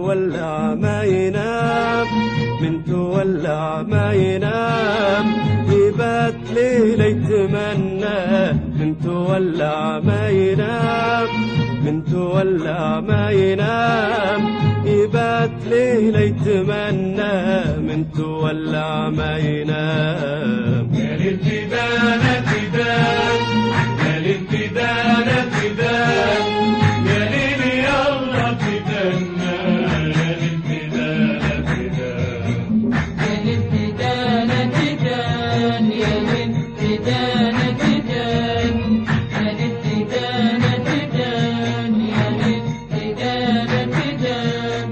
تولع ما ينام، من تولع ما ينام، يبات ليلة يتمنى، من تولع ما ينام، من تولع ما ينام، يبات ليلة يتمنى، من تولع ما ينام. يا ليل تدانا تدان، يا ليل تدانا تدان، يا ليل يلا تدانا، يا ليل تدانا تدان، يا ليل تدانا تدان، يا ليل تدانا تدان، يا ليل تدانا تدان، يا ليل تدانا تدان.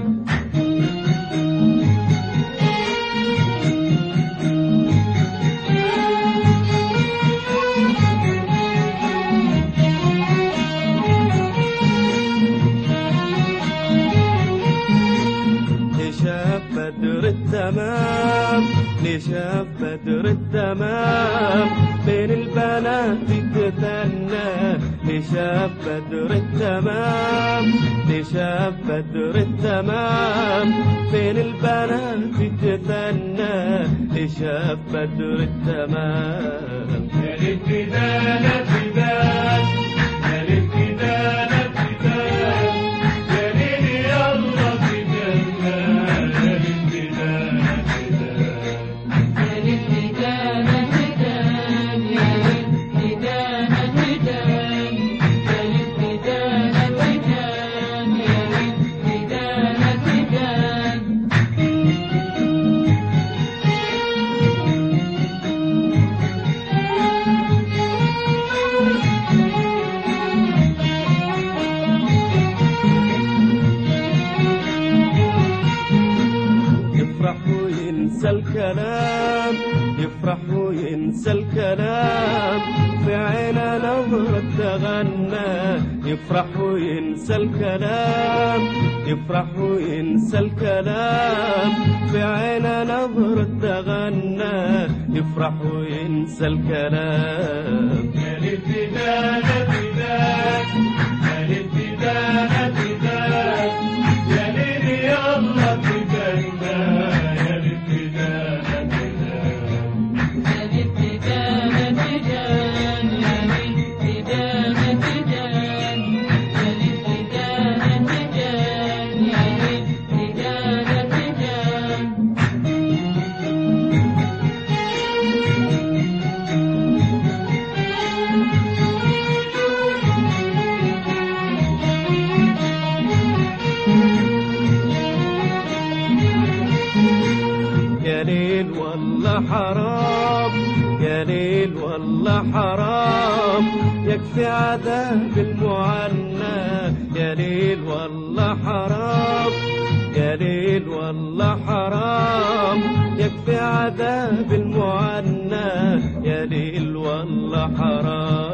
لشاف بدر التمام، لشاف بدر التمام، بين البنات تتنى، لشاف بدر التمام، لشاف بدر التمام، بين البنات تتنى، لشاف بدر التمام. يا ليل تدانا تدان، يا ليل تدانا تدان، يا ليل يلا تدانا، يا ليل تدانا تدان، يا ليل تدانا تدان، يا ليل تدانا تدان، يا ليل تدانا تدان، يا ليل تدانا تدان. يفرح وينسى الكلام، يفرح وينسى الكلام، في عينه نظرة تغنى، يفرح وينسى الكلام، يفرح وينسى الكلام، في عينه نظرة تغنى، يفرح وينسى الكلام. يا ليل تدانا تدان، يا ليل تدانا تدان، يا ليل يلا تدانا، يا ليل تدانا تدان، يا ليل تدانا تدان، يا ليل تدانا تدان، يا ليل تدانا تدان، يا ليل تدانا تدان. يا ليل والله حرام، يا ليل والله حرام، يكفي عذاب المعنى، يا ليل والله حرام، يا ليل والله حرام، يكفي عذاب المعنى، يا ليل والله حرام.